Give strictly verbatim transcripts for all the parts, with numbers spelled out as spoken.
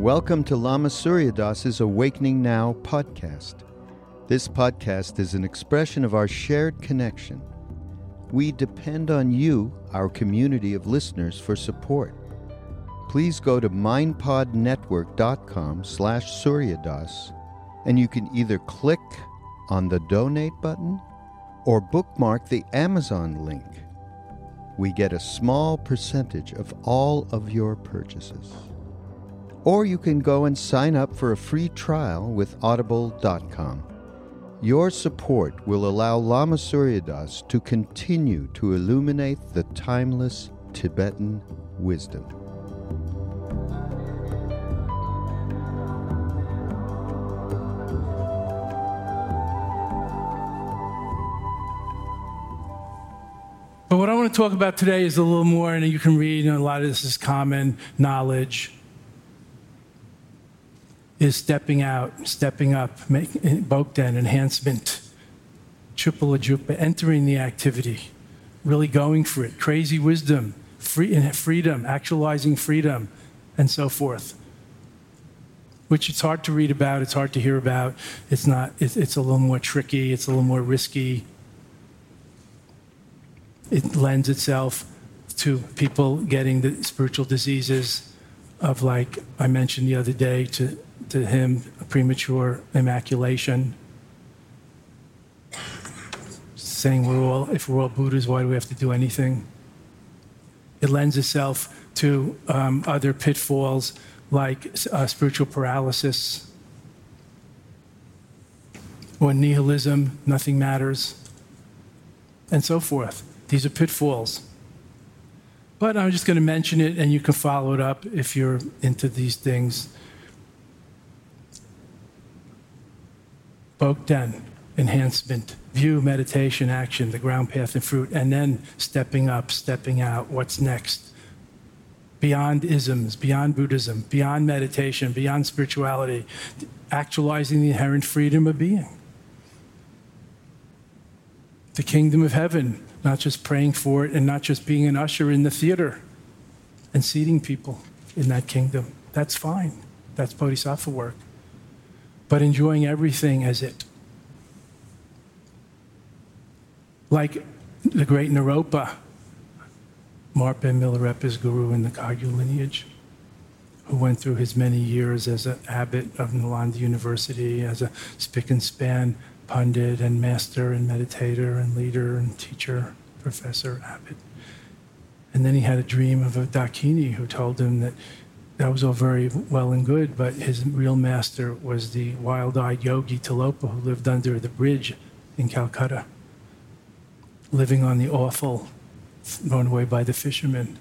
Welcome to Lama Surya Das's Awakening Now podcast. This podcast is an expression of our shared connection. We depend on you, our community of listeners, for support. Please go to mindpodnetwork.com slash suryadas, and you can either click on the donate button or bookmark the Amazon link. We get a small percentage of all of your purchases. Or you can go and sign up for a free trial with audible dot com. Your support will allow Lama Surya Das to continue to illuminate the timeless Tibetan wisdom. But what I want to talk about today is a little more, and you can read, and a lot of this is common knowledge, is stepping out, stepping up, making Bogdan, enhancement, triple ajupa, entering the activity, really going for it, crazy wisdom, free, freedom, actualizing freedom, and so forth. Which it's hard to read about, it's hard to hear about, it's not, it's, it's a little more tricky, it's a little more risky. It lends itself to people getting the spiritual diseases of, like I mentioned the other day to, to him, premature immaculation. Saying we're all, if we're all Buddhas, why do we have to do anything? It lends itself to um, other pitfalls like uh, spiritual paralysis or nihilism, nothing matters, and so forth. These are pitfalls. But I'm just going to mention it, and you can follow it up if you're into these things. Bogdan, enhancement, view, meditation, action, the ground path and fruit, and then stepping up, stepping out, what's next? Beyond isms, beyond Buddhism, beyond meditation, beyond spirituality, actualizing the inherent freedom of being. The kingdom of heaven, not just praying for it and not just being an usher in the theater and seating people in that kingdom. That's fine. That's bodhisattva work. But enjoying everything as it. Like the great Naropa, Marpa Milarepa's guru in the Kagyu lineage, who went through his many years as an abbot of Nalanda University, as a spick and span pundit and master and meditator and leader and teacher, professor, abbot. And then he had a dream of a Dakini who told him that that was all very well and good, but his real master was the wild-eyed yogi Tilopa who lived under the bridge in Calcutta, living on the offal thrown away by the fishermen.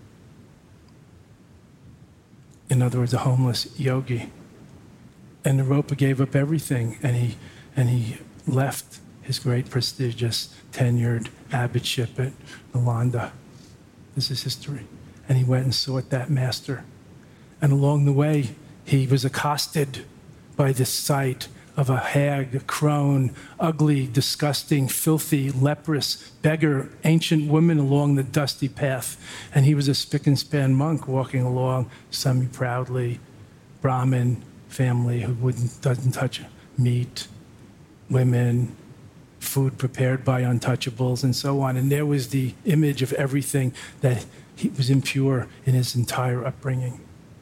In other words, a homeless yogi. And Naropa gave up everything, and he And he left his great prestigious tenured abbotship at Nalanda. This is history. And he went and sought that master. And along the way, he was accosted by the sight of a hag, a crone, ugly, disgusting, filthy, leprous, beggar, ancient woman along the dusty path. And he was a spick and span monk walking along, semi-proudly, Brahmin family who wouldn't, doesn't touch meat, women, food prepared by untouchables, and so on. And there was the image of everything that he was impure in his entire upbringing.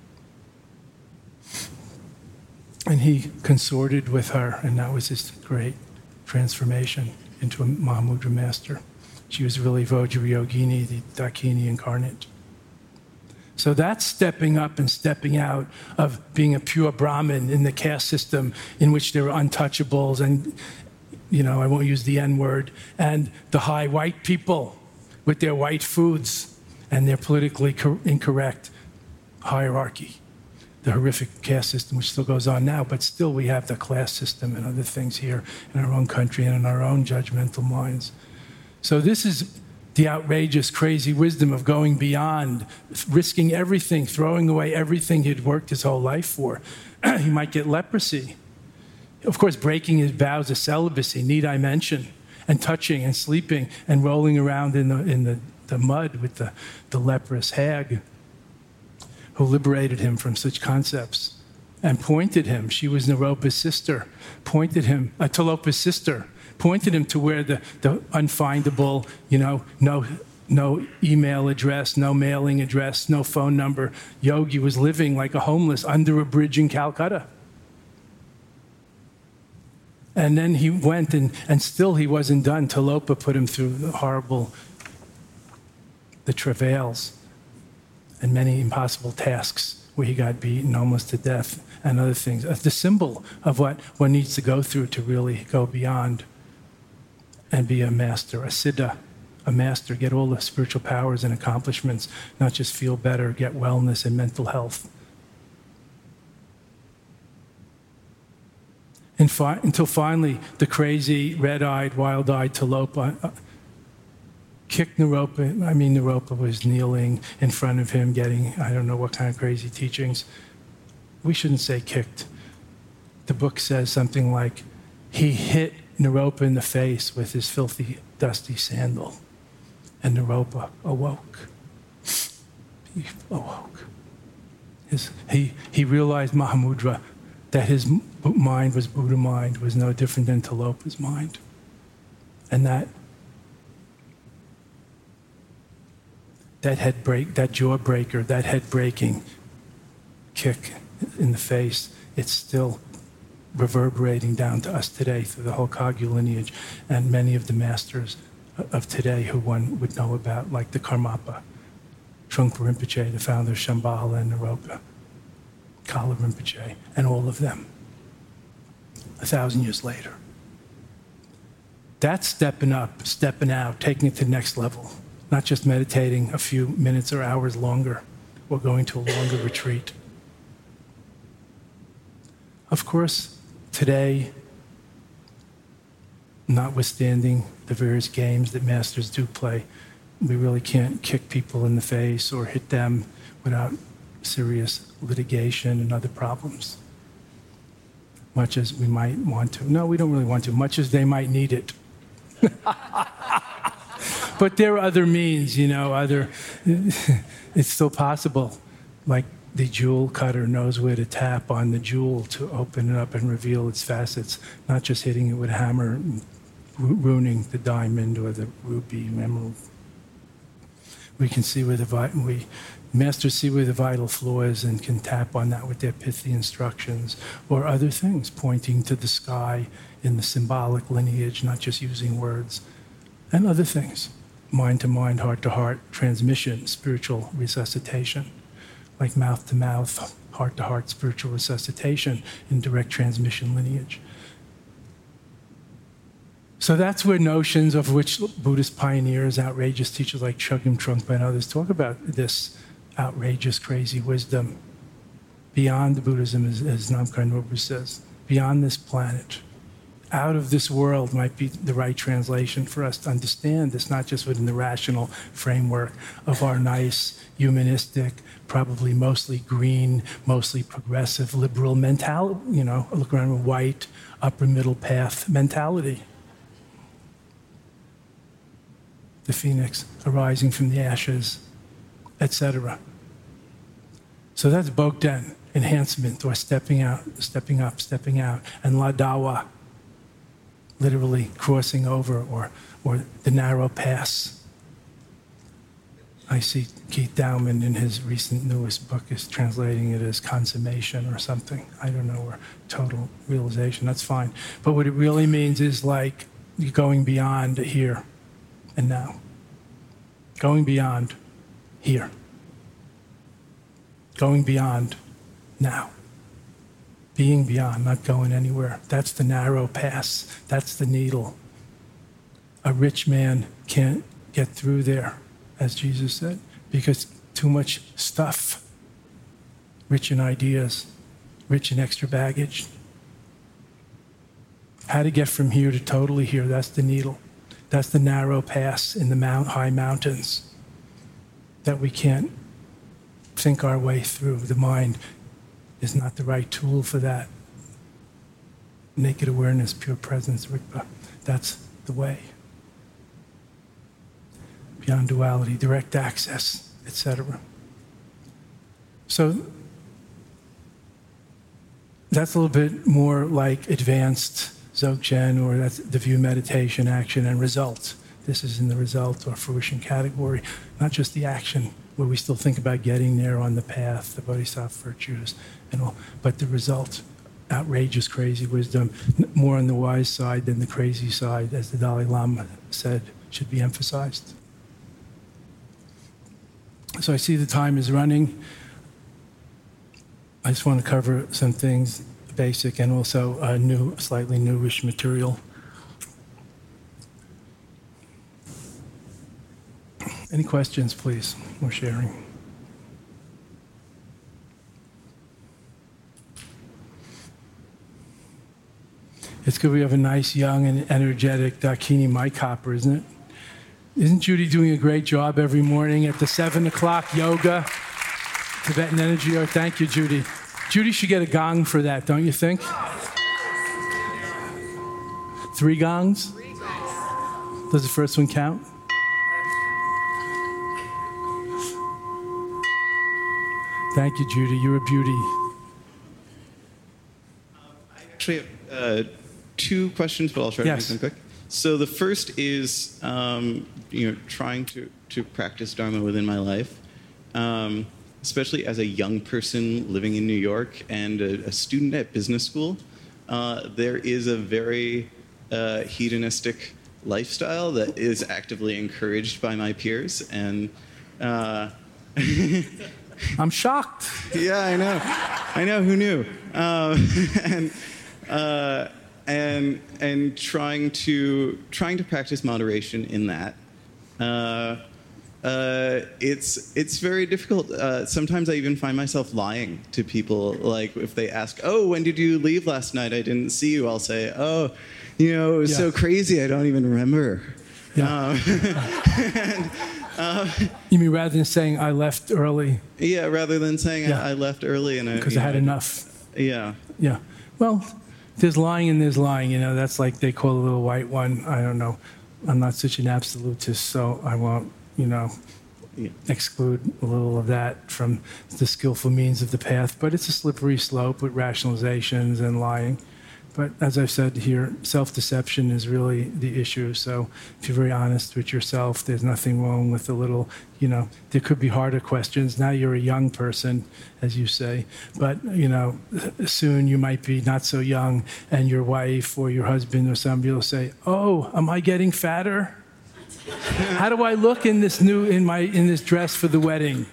And he consorted with her, and that was his great transformation into a Mahamudra master. She was really Vajrayogini, the Dakini incarnate. So that's stepping up and stepping out of being a pure Brahmin in the caste system in which there were untouchables and, you know, I won't use the N word, and the high white people with their white foods and their politically co- incorrect hierarchy. The horrific caste system, which still goes on now, but still we have the class system and other things here in our own country and in our own judgmental minds. So this is the outrageous, crazy wisdom of going beyond, risking everything, throwing away everything he'd worked his whole life for. He might get leprosy. Of course, breaking his vows of celibacy, need I mention, and touching and sleeping and rolling around in the in the, the mud with the, the leprous hag. who liberated him from such concepts and pointed him. She was Naropa's sister, pointed him, uh, Tilopa's sister, pointed him to where the, the unfindable, you know, no, no email address, no mailing address, no phone number. Yogi was living like a homeless under a bridge in Calcutta. And then he went, and, and still he wasn't done. Tilopa put him through the horrible, the travails and many impossible tasks where he got beaten almost to death and other things. That's the symbol of what one needs to go through to really go beyond and be a master, a siddha, a master, get all the spiritual powers and accomplishments, not just feel better, get wellness and mental health. And fi- until finally, the crazy, red-eyed, wild-eyed Tilopa uh, kicked Naropa. I mean, Naropa was kneeling in front of him, getting, I don't know what kind of crazy teachings. We shouldn't say kicked. The book says something like, he hit Naropa in the face with his filthy, dusty sandal. And Naropa awoke. He awoke. His, he, he realized Mahamudra, that his mind was Buddha mind, was no different than Tilopa's mind. And that that head break, that jaw breaker, that head breaking kick in the face, it's still reverberating down to us today through the whole Kagyu lineage and many of the masters of today who one would know about, like the Karmapa, Trungpa Rinpoche, the founder of Shambhala and Naropa, Kala Rinpoche, and all of them, a thousand years later. That's stepping up, stepping out, taking it to the next level, not just meditating a few minutes or hours longer or going to a longer retreat. Of course, today, notwithstanding the various games that masters do play, we really can't kick people in the face or hit them without serious litigation and other problems, much as we might want to. No, we don't really want to, much as they might need it. But there are other means, you know, other, it's still possible. Like the jewel cutter knows where to tap on the jewel to open it up and reveal its facets, not just hitting it with a hammer and ruining the diamond or the ruby emerald. We can see where the vi- we masters see where the vital flaw is and can tap on that with their pithy instructions or other things, pointing to the sky in the symbolic lineage, not just using words, and other things, mind to mind, heart to heart, transmission, spiritual resuscitation, like mouth to mouth, heart to heart, spiritual resuscitation in direct transmission lineage. So that's where notions of which Buddhist pioneers, outrageous teachers like Chogyam Trungpa and others talk about this outrageous, crazy wisdom beyond Buddhism, as, as Namkhai Norbu says, beyond this planet. Out of this world might be the right translation for us to understand this, not just within the rational framework of our nice, humanistic, probably mostly green, mostly progressive, liberal mentality, you know, look around with white, upper middle path mentality. The phoenix arising from the ashes, et cetera. So that's Bogdan, enhancement, or stepping out, stepping up, stepping out, and Ladawa, literally crossing over, or, or the narrow pass. I see Keith Dowman in his recent newest book is translating it as consummation or something. I don't know, or total realization, that's fine. But what it really means is like going beyond here and now. Going beyond here. Going beyond now. Being beyond, not going anywhere. That's the narrow pass. That's the needle. A rich man can't get through there, as Jesus said, because too much stuff. Rich in ideas, rich in extra baggage. How to get from here to totally here, that's the needle. That's the narrow pass in the mount, high mountains that we can't think our way through. The mind is not the right tool for that. Naked awareness, pure presence, Rigpa, that's the way. Beyond duality, direct access, et cetera. So that's a little bit more like advanced Dzogchen, or that's the view, meditation, action, and result. This is in the result or fruition category, not just the action, where we still think about getting there on the path, the bodhisattva virtues, and all, but the result, outrageous, crazy wisdom, more on the wise side than the crazy side, as the Dalai Lama said, should be emphasized. So I see the time is running. I just want to cover some things, basic and also uh, new, slightly newish material. Any questions, please, or sharing? It's good we have a nice, young, and energetic Dakini mic hopper, isn't it? Isn't Judy doing a great job every morning at the seven o'clock yoga, Tibetan energy? Oh, thank you, Judy. Judy should get a gong for that, don't you think? Three gongs? Does the first one count? Thank you, Judy. You're a beauty. Um, I actually have uh, two questions, but I'll try yes. to make them quick. So the first is, um, you know, trying to, to practice Dharma within my life, um, especially as a young person living in New York and a, a student at business school. Uh, there is a very uh, hedonistic lifestyle that is actively encouraged by my peers, and uh, I'm shocked. Yeah, I know. I know. Who knew? Um, and uh, and and trying to trying to practice moderation in that. Uh, uh, it's it's very difficult. Uh, sometimes I even find myself lying to people. Like if they ask, "Oh, when did you leave last night? I didn't see you." I'll say, "Oh, you know, it was yeah. so crazy. I don't even remember." Yeah. Um, and, uh, you mean rather than saying I left early? Yeah, rather than saying yeah. I, I left early and I because I had know, enough. Yeah. Yeah. Well, there's lying and there's lying. You know, that's like they call a little white one. I don't know. I'm not such an absolutist, so I won't, you know, yeah. exclude a little of that from the skillful means of the path. But it's a slippery slope with rationalizations and lying. But as I've said here, self-deception is really the issue. So if you're very honest with yourself, there's nothing wrong with a little, you know, there could be harder questions. Now you're a young person, as you say, but, you know, soon you might be not so young and your wife or your husband or somebody will say, oh, am I getting fatter? How do I look in this new, in my, in this dress for the wedding?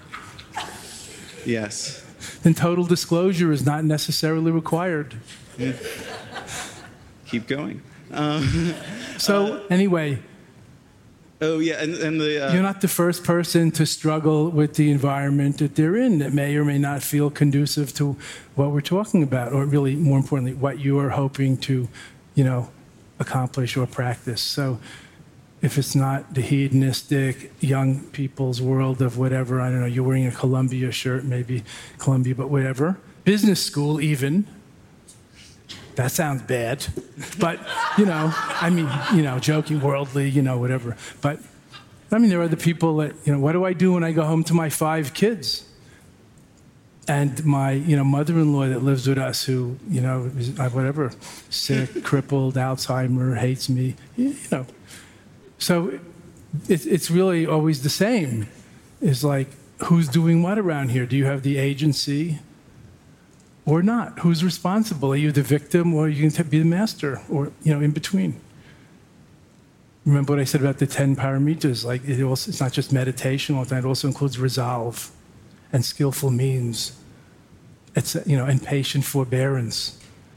Yes. Then total disclosure is not necessarily required. Yeah. Keep going. Um, so uh, anyway. Oh yeah, and, and the uh, you're not the first person to struggle with the environment that they're in that may or may not feel conducive to what we're talking about, or really more importantly, what you are hoping to, you know, accomplish or practice. So if it's not the hedonistic young people's world of whatever, I don't know, you're wearing a Columbia shirt, maybe Columbia, but whatever, business school even. That sounds bad, but, you know, I mean, you know, joking, worldly, you know, whatever. But, I mean, there are the people that, you know, what do I do when I go home to my five kids? And my, you know, mother-in-law that lives with us who, you know, is, whatever, sick, crippled, Alzheimer, hates me, you know. So it, it's really always the same. It's like, who's doing what around here? Do you have the agency? Or not? Who's responsible? Are you the victim, or are you going to be the master, or, you know, in between? Remember what I said about the ten paramitas? Like, it also, it's not just meditation all the time. It also includes resolve and skillful means. It's, you know, and patient forbearance.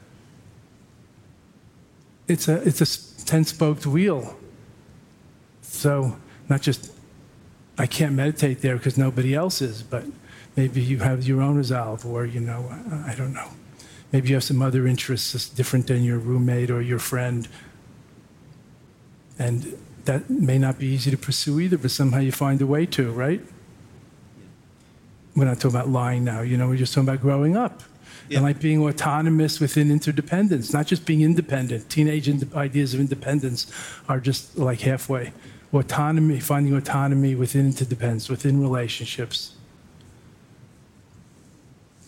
It's a it's a ten-spoked wheel. So not just I can't meditate there because nobody else is, but maybe you have your own resolve, or, you know, I don't know. Maybe you have some other interests that's different than your roommate or your friend. And that may not be easy to pursue either, but somehow you find a way to, right? We're not talking about lying now, you know, we're just talking about growing up. Yeah. And like being autonomous within interdependence, not just being independent. Teenage ind- ideas of independence are just like halfway. Autonomy, finding autonomy within interdependence, within relationships.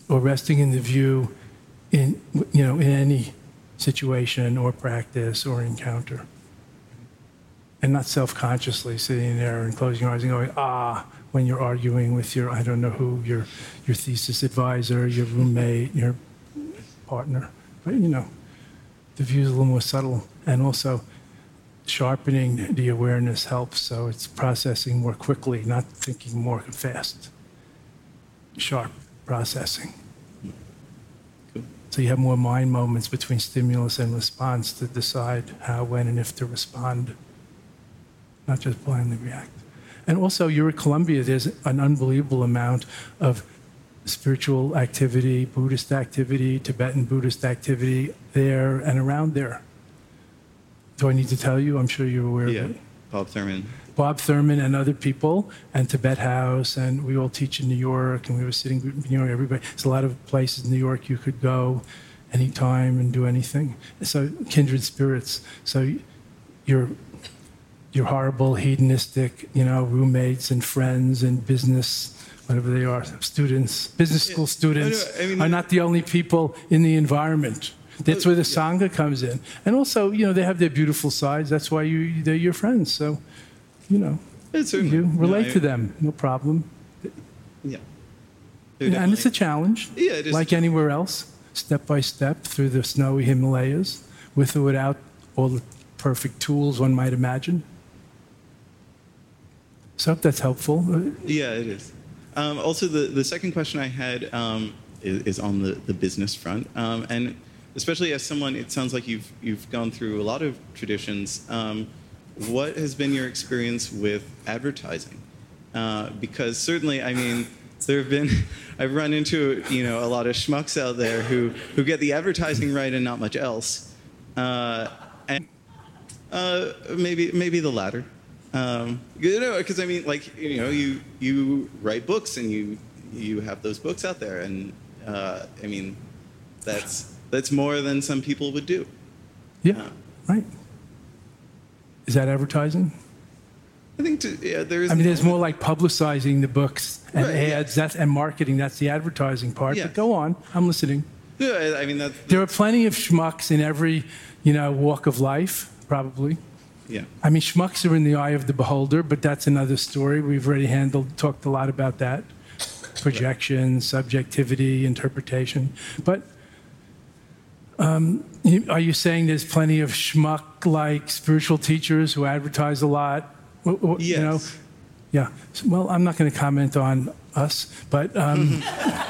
or resting in the view in, you know, in any situation or practice or encounter. And not self-consciously sitting there and closing your eyes and going, ah, when you're arguing with your, I don't know who, your, your thesis advisor, your roommate, your partner. But, you know, the view is a little more subtle. And also, sharpening the awareness helps, so it's processing more quickly, not thinking more fast. Sharp processing. Cool. So you have more mind moments between stimulus and response to decide how, when, and if to respond, not just blindly react. And also, you're at Columbia, there's an unbelievable amount of spiritual activity, Buddhist activity, Tibetan Buddhist activity there and around there. Do I need to tell you? I'm sure you're aware Yeah, of it. Bob Thurman. Bob Thurman and other people, and Tibet House, and we all teach in New York, and we were sitting in New York, everybody. There's a lot of places in New York you could go anytime and do anything. So kindred spirits. So your your horrible, hedonistic, you know, roommates and friends and business, whatever they are, students, business school Yeah, students, I know, I mean, are not the only people in the environment. That's where the yeah. Sangha comes in. And also, you know, they have their beautiful sides. That's why you, they're your friends. So, you know, It's certainly- you relate no, I- to them, no problem. Yeah. And it's a challenge, Yeah, it is. like anywhere else, step by step through the snowy Himalayas, with or without all the perfect tools one might imagine. So I hope that's helpful. Yeah, it is. Um, also, the, the second question I had um, is, is on the, the business front. Um, and especially as someone, it sounds like you've, you've gone through a lot of traditions. Um, what has been your experience with advertising? Uh, because certainly, I mean, there have been, I've run into, you know, a lot of schmucks out there who, who get the advertising right and not much else. Uh, and uh, maybe, maybe the latter. Um, you know, because I mean, like, you know, you you write books and you you have those books out there, and uh, I mean, that's that's more than some people would do. Yeah, Uh, right. Is that advertising? I think to, yeah, there is. I mean, there's more like publicizing the books and Right, yeah. ads, that's, and marketing. That's the advertising part. Yes. But go on, I'm listening. Yeah, I- I mean that. There are plenty of schmucks in every, you know, walk of life, probably. Yeah. I mean, schmucks are in the eye of the beholder, but that's another story. We've already handled, talked a lot about that. Projection, subjectivity, interpretation. But um, you- are you saying there's plenty of schmuck-like spiritual teachers who advertise a lot? W- w- Yes. You know? Yeah. So, well, I'm not going to comment on us, but um,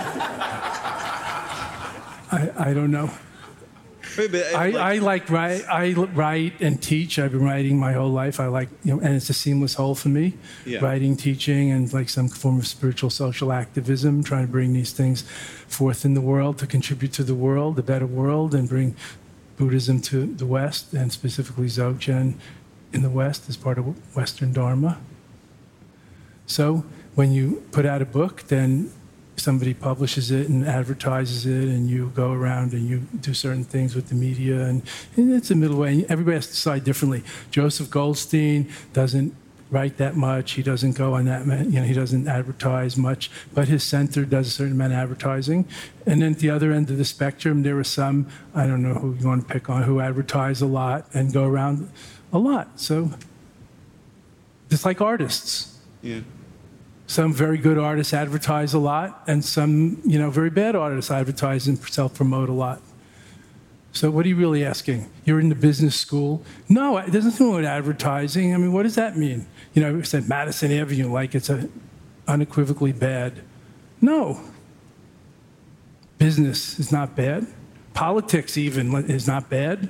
I, I don't know. Wait, but, uh, I, like- I like write. I write and teach. I've been writing my whole life. I like, you know, and it's a seamless whole for me. Yeah. Writing, teaching, and like some form of spiritual social activism, trying to bring these things forth in the world to contribute to the world, a better world, and bring Buddhism to the West, and specifically Dzogchen in the West as part of Western Dharma. So when you put out a book, then somebody publishes it and advertises it, and you go around and you do certain things with the media, and, and it's a middle way. And everybody has to decide differently. Joseph Goldstein doesn't write that much. He doesn't go on that, ma- you know, he doesn't advertise much, but his center does a certain amount of advertising. And then at the other end of the spectrum, there are some, I don't know who you want to pick on, who advertise a lot and go around a lot. So it's like artists. Yeah. Some very good artists advertise a lot, and some, you know, very bad artists advertise and self-promote a lot. So what are you really asking? You're in the business school? No, it doesn't do with advertising. I mean, what does that mean? You know, it's at Madison Avenue, like it's a unequivocally bad. No. Business is not bad. Politics even is not bad.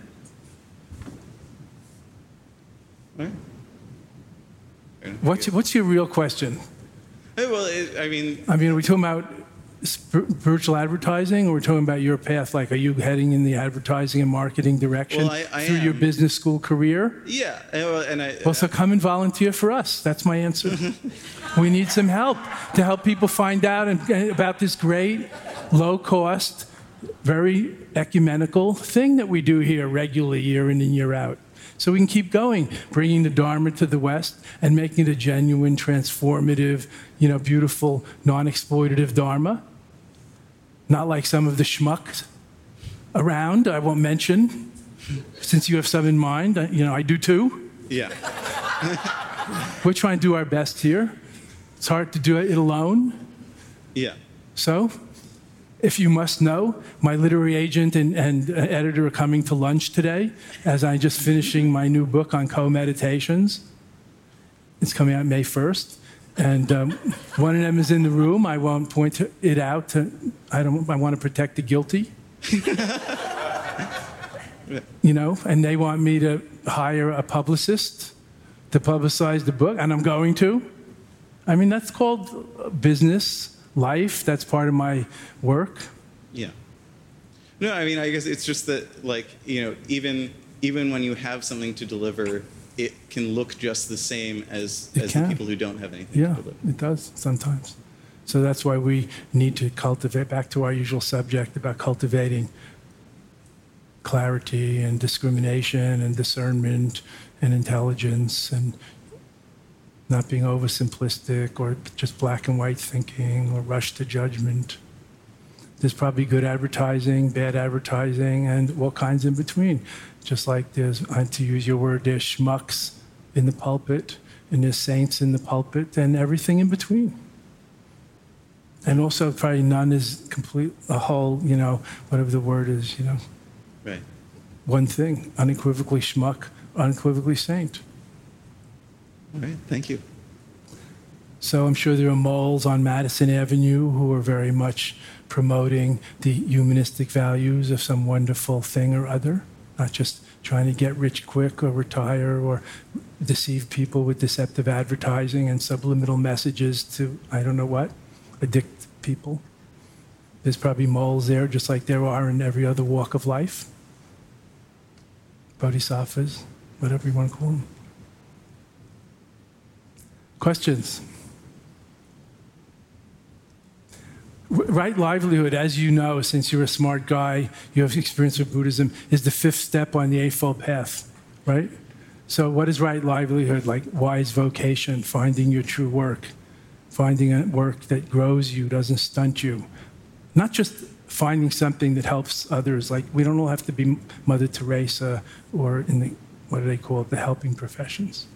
All right. Fair enough. What's, what's your real question? Hey, well, it, I mean, I mean, are we talking about spir- spiritual advertising, or we're talking about your path? Like, are you heading in the advertising and marketing direction Well, I- I through your am. business school career? yeah, and, well, and I. Well, so come and volunteer for us. That's my answer. We need some help to help people find out and, and about this great, low-cost, very ecumenical thing that we do here regularly, year in and year out. So we can keep going, bringing the Dharma to the West and making it a genuine, transformative, you know, beautiful, non-exploitative Dharma. Not like some of the schmucks around, I won't mention, since you have some in mind. You know, I do too. Yeah. We're trying to do our best here. It's hard to do it alone. Yeah. So, if you must know, my literary agent and, and editor are coming to lunch today as I'm just finishing my new book on co-meditations. It's coming out May first. And um, one of them is in the room. I won't point to it out. To, I don't. I want to protect the guilty. You know, and they want me to hire a publicist to publicize the book, and I'm going to. I mean, that's called business, life. That's part of my work. Yeah. No, I mean, I guess it's just that, like, you know, even even when you have something to deliver, it can look just the same as, as the people who don't have anything yeah, to deliver. Yeah, it does sometimes. So that's why we need to cultivate, back to our usual subject about cultivating clarity and discrimination and discernment and intelligence and not being oversimplistic or just black and white thinking or rush to judgment. There's probably good advertising, bad advertising, and all kinds in between. Just like there's, to use your word, there's schmucks in the pulpit, and there's saints in the pulpit, and everything in between. And also probably none is complete, a whole, you know, whatever the word is, you know. Right. One thing, unequivocally schmuck, unequivocally saint. All right, thank you. So I'm sure there are moles on Madison Avenue who are very much promoting the humanistic values of some wonderful thing or other, not just trying to get rich quick or retire or deceive people with deceptive advertising and subliminal messages to, I don't know what, addict people. There's probably moles there, just like there are in every other walk of life. Bodhisattvas, whatever you want to call them. Questions? Right livelihood, as you know, since you're a smart guy, you have experience with Buddhism, is the fifth step on the Eightfold Path, right? So what is right livelihood? Like wise vocation, finding your true work, finding a work that grows you, doesn't stunt you. Not just finding something that helps others. Like we don't all have to be Mother Teresa or in the, what do they call it, the helping professions.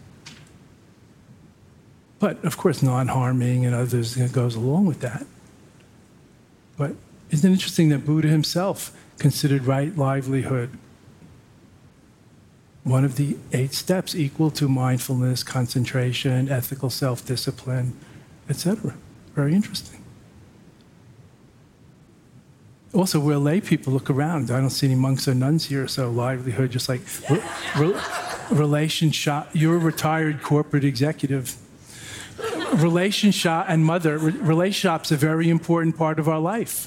But of course, non-harming and others goes along with that. But isn't it interesting that Buddha himself considered right livelihood one of the eight steps equal to mindfulness, concentration, ethical self-discipline, et cetera? Very interesting. Also, we're lay people. Look around. I don't see any monks or nuns here, so livelihood, just like re- re- relationship. You're a retired corporate executive. Relationship and mother, re- relationship's a very important part of our life.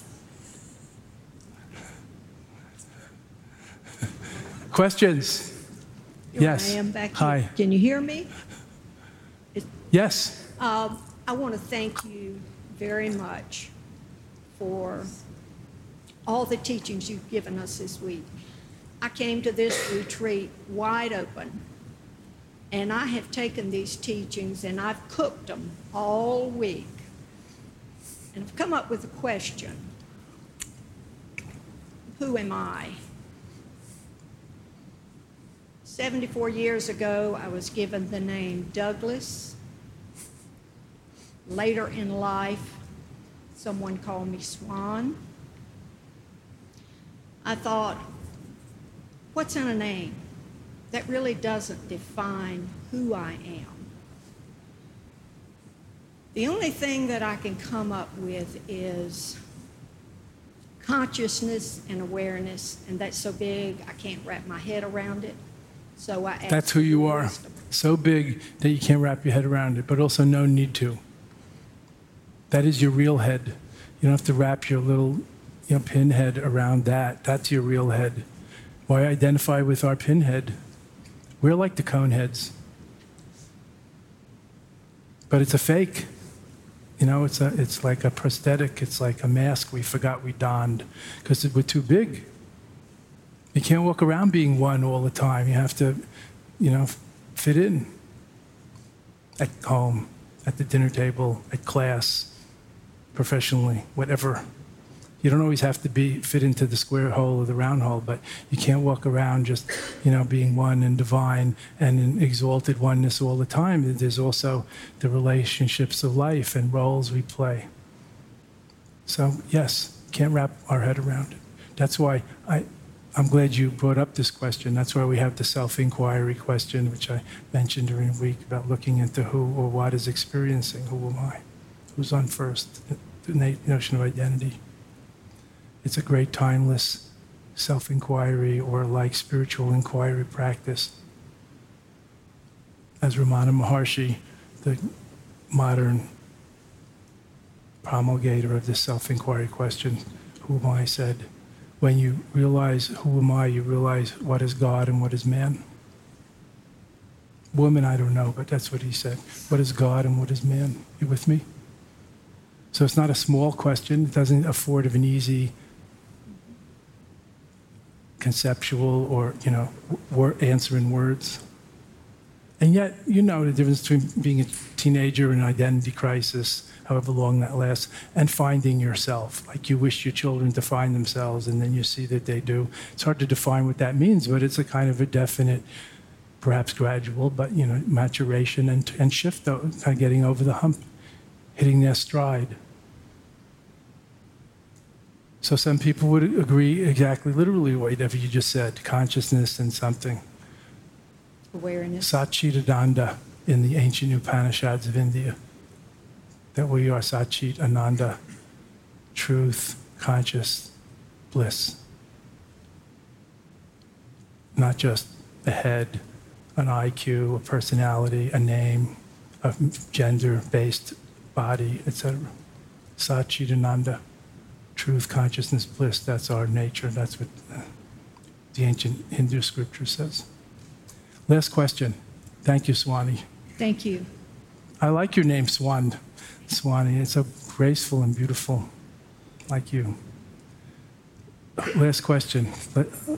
Questions? Here Yes. I am back here. Hi. Can you hear me? It's- Yes. Um, I want to thank you very much for all the teachings you've given us this week. I came to this retreat wide open, and I have taken these teachings and I've cooked them all week. And I've come up with a question. Who am I? seventy-four years ago, I was given the name Douglas. Later in life, someone called me Swan. I thought, what's in a name? That really doesn't define who I am. The only thing that I can come up with is consciousness and awareness, and that's so big I can't wrap my head around it. So I ask That's who you for are. wisdom. So big that you can't wrap your head around it, but also no need to. That is your real head. You don't have to wrap your little you know, pinhead around that. That's your real head. Why identify with our pinhead? We're like the cone heads. But it's a fake. You know, it's, a, it's like a prosthetic. It's like a mask we forgot we donned because we're too big. You can't walk around being one all the time. You have to, you know, fit in at home, at the dinner table, at class, professionally, whatever. You don't always have to be fit into the square hole or the round hole, but you can't walk around just, you know, being one and divine and in exalted oneness all the time. There's also the relationships of life and roles we play. So, yes, can't wrap our head around it. That's why I, I'm glad you brought up this question. That's why we have the self-inquiry question, which I mentioned during the week, about looking into who or what is experiencing. Who am I? Who's on first? The notion of identity. It's a great timeless self-inquiry or like spiritual inquiry practice. As Ramana Maharshi, the modern promulgator of this self-inquiry question, who am I, said, when you realize who am I, you realize what is God and what is man. Woman, I don't know, but that's what he said. What is God and what is man? You with me? So it's not a small question. It doesn't afford of an easy conceptual or, you know, wor- answer in words. And yet, you know the difference between being a teenager in an identity crisis, however long that lasts, and finding yourself. Like you wish your children to find themselves, and then you see that they do. It's hard to define what that means, but it's a kind of a definite, perhaps gradual, but, you know, maturation and, and shift, though, kind of getting over the hump, hitting their stride. So some people would agree exactly, literally, whatever you just said, consciousness and something. Awareness. Satchitananda in the ancient Upanishads of India. That we are Satchit Ananda, truth, conscious, bliss. Not just a head, an I Q, a personality, a name, a gender-based body, et cetera. Satchit Ananda. Truth, consciousness, bliss, that's our nature. That's what uh, the ancient Hindu scripture says. Last question. Thank you, Swani. Thank you. I like your name, Swan. Swani. It's so graceful and beautiful, like you. Last question. But, uh,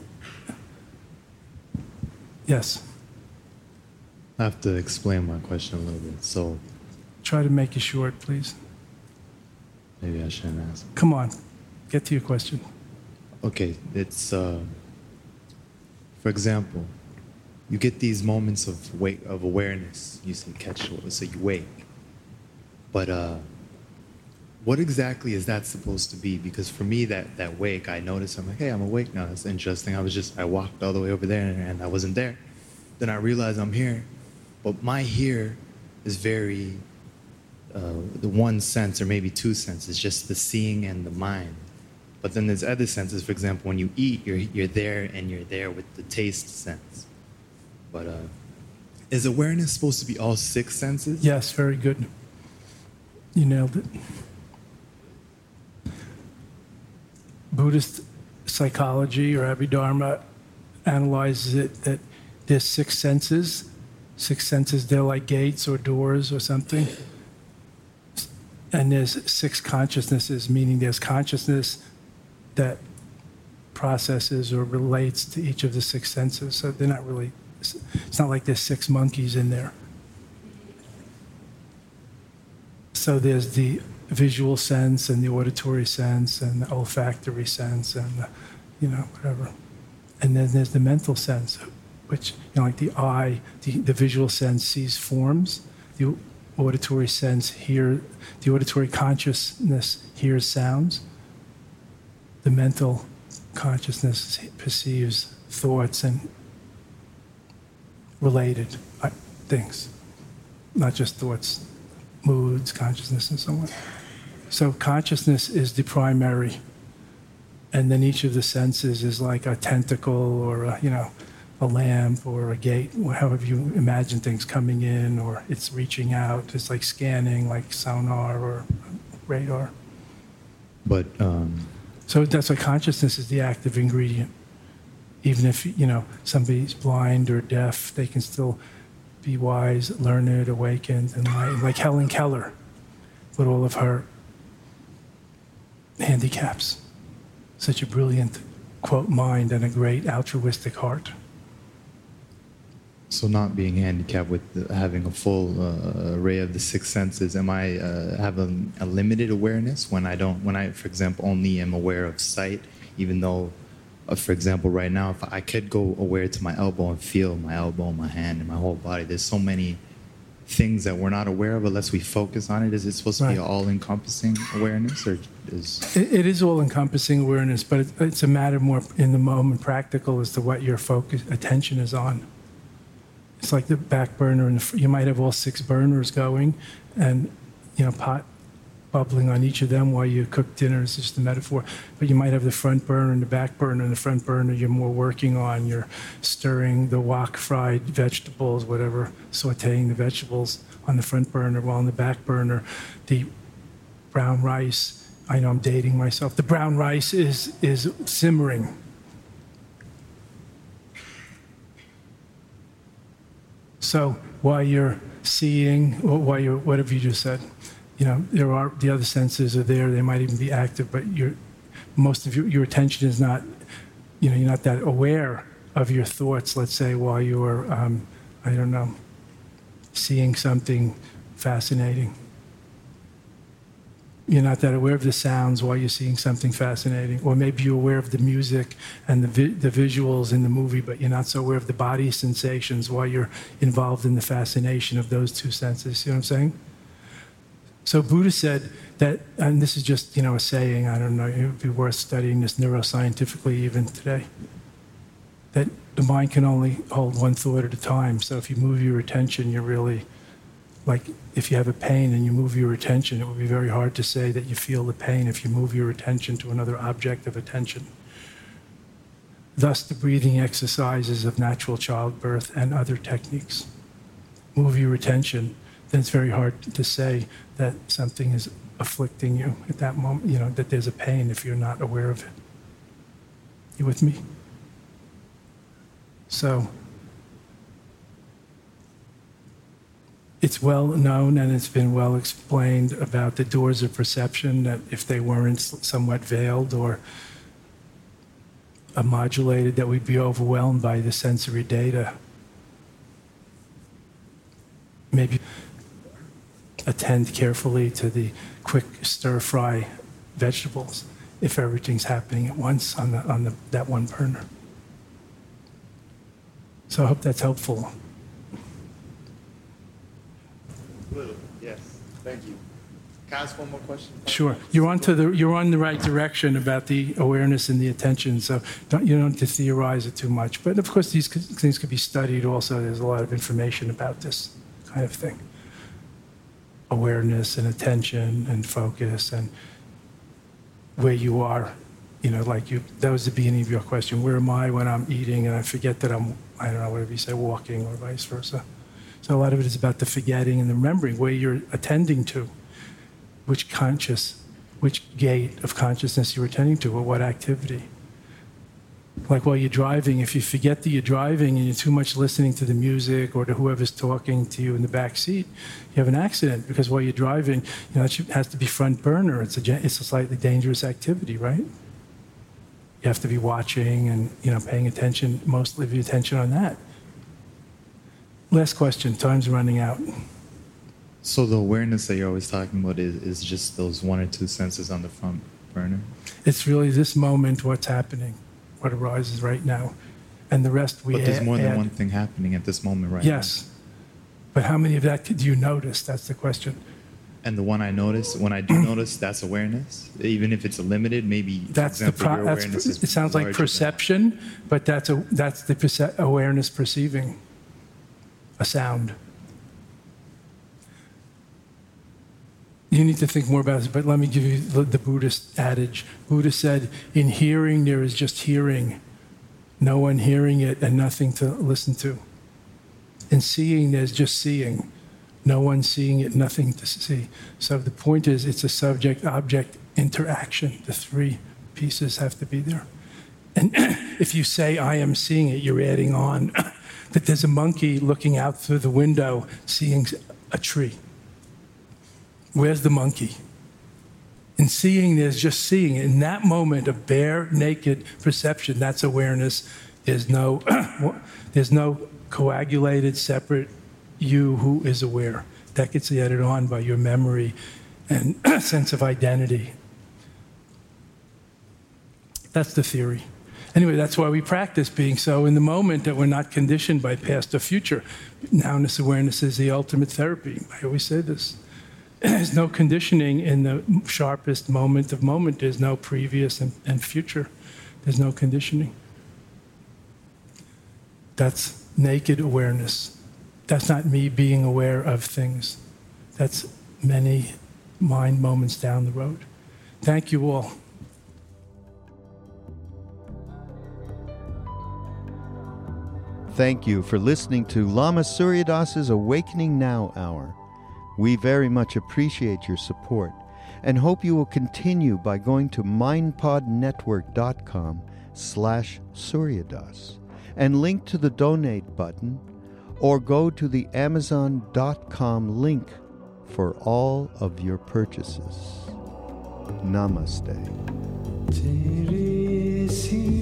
yes? I have to explain my question a little bit, so Try to make it short, please. maybe I shouldn't ask. Come on. Get to your question. Okay, it's, uh, for example, you get these moments of wake, of awareness. You say catch, so you wake. But uh, what exactly is that supposed to be? Because for me, that, that wake, I noticed, I'm like, hey, I'm awake now. That's interesting. I was just, I walked all the way over there and, and I wasn't there. Then I realized I'm here. But my here is very, uh, the one sense or maybe two senses, just the seeing and the mind. But then there's other senses. For example, when you eat, you're, you're there and you're there with the taste sense. But uh, is awareness supposed to be all six senses? Yes, very good. You nailed it. Buddhist psychology or Abhidharma analyzes it that there's six senses. Six senses, they're like gates or doors or something. And there's six consciousnesses, meaning there's consciousness that processes or relates to each of the six senses. So they're not really, it's not like there's six monkeys in there. So there's the visual sense and the auditory sense and the olfactory sense and the, you know, whatever. And then there's the mental sense, which, you know, like the eye, the, the visual sense sees forms, the auditory sense hear, the auditory consciousness hears sounds, the mental consciousness perceives thoughts and related things, not just thoughts, moods, consciousness, and so on. So consciousness is the primary, and then each of the senses is like a tentacle or a, you know, a lamp or a gate, however you imagine things coming in, or it's reaching out. It's like scanning, like sonar or radar. But um, so that's why consciousness is the active ingredient. Even if, you know, somebody's blind or deaf, they can still be wise, learned, awakened, and enlightened. Like Helen Keller, with all of her handicaps. Such a brilliant, quote, mind and a great altruistic heart. So not being handicapped with the, having a full uh, array of the six senses, am I uh, have a, a limited awareness when I don't, when I, for example, only am aware of sight, even though, uh, for example, right now, if I could go aware to my elbow and feel my elbow, my hand, and my whole body, there's so many things that we're not aware of unless we focus on it. Is it supposed to Right. be all-encompassing awareness, or is... It, it is all-encompassing awareness, but it, it's a matter more in the moment, practical as to what your focus, attention is on. It's like the back burner, and you might have all six burners going, and you know, pot bubbling on each of them while you cook dinner is just a metaphor. But you might have the front burner and the back burner. And the front burner you're more working on. You're stirring the wok fried vegetables, whatever, sautéing the vegetables on the front burner, while on the back burner, the brown rice. I know I'm dating myself. The brown rice is is simmering. So while you're seeing, or while you're, whatever you just said, you know, there are, the other senses are there. They might even be active, but your, most of your, your attention is not, you know, you're not that aware of your thoughts, let's say, while you're, um, I don't know, seeing something fascinating. You're not that aware of the sounds while you're seeing something fascinating. Or maybe you're aware of the music and the, vi- the visuals in the movie, but you're not so aware of the body sensations while you're involved in the fascination of those two senses. You know what I'm saying? So Buddha said that, and this is just, you know, a saying, I don't know, it would be worth studying this neuroscientifically even today, that the mind can only hold one thought at a time. So if you move your attention, you're really, like if you have a pain and you move your attention, it would be very hard to say that you feel the pain if you move your attention to another object of attention. Thus, the breathing exercises of natural childbirth and other techniques. Move your attention, then it's very hard to say that something is afflicting you at that moment, you know, that there's a pain if you're not aware of it. You with me? So, it's well known and it's been well explained about the doors of perception, that if they weren't somewhat veiled or modulated, that we'd be overwhelmed by the sensory data. Maybe attend carefully to the quick stir-fry vegetables if everything's happening at once on the on the that one burner. So I hope that's helpful. Yes, thank you. Can I ask one more question? Sure. You're on to the you're on the right direction about the awareness and the attention. So don't, you don't have to theorize it too much. But of course, these things could be studied. Also, there's a lot of information about this kind of thing. Awareness and attention and focus and where you are. You know, like you. That was the beginning of your question. Where am I when I'm eating and I forget that I'm, I don't know, whatever you say, walking or vice versa. So a lot of it is about the forgetting and the remembering where you're attending to, which conscious, which gate of consciousness you're attending to, or what activity. Like while you're driving, if you forget that you're driving and you're too much listening to the music or to whoever's talking to you in the back seat, you have an accident, because while you're driving, you know, it has to be front burner. It's a, it's a slightly dangerous activity, right? You have to be watching and, you know, paying attention, mostly of your attention on that. Last question, time's running out. So the awareness that you're always talking about is, is just those one or two senses on the front burner? It's really this moment, what's happening, what arises right now. And the rest we add. But there's more than add. one thing happening at this moment right Yes. now. But how many of that do you notice? That's the question. And the one I notice, when I do notice, that's awareness? Even if it's limited, maybe, for That's the example, pro- your that's, awareness is it sounds like larger than- perception, but that's a that's the perce- awareness perceiving a sound. You need to think more about this, but let me give you the, the Buddhist adage. Buddha said, in hearing, there is just hearing, no one hearing it and nothing to listen to. In seeing, there's just seeing, no one seeing it, nothing to see. So the point is, it's a subject-object interaction. The three pieces have to be there. And if you say, I am seeing it, you're adding on that there's a monkey looking out through the window seeing a tree. Where's the monkey? In seeing, there's just seeing. In that moment of bare, naked perception, that's awareness. There's no, there's no coagulated, separate you who is aware. That gets added on by your memory and sense of identity. That's the theory. Anyway, that's why we practice being so in the moment, that we're not conditioned by past or future. Nowness awareness is the ultimate therapy. I always say this. There's no conditioning in the sharpest moment of moment. There's no previous and, and future. There's no conditioning. That's naked awareness. That's not me being aware of things. That's many mind moments down the road. Thank you all. Thank you for listening to Lama Surya Das's Awakening Now Hour. We very much appreciate your support and hope you will continue by going to mindpodnetwork.com slash Suryadas and link to the donate button, or go to the amazon dot com link for all of your purchases. Namaste.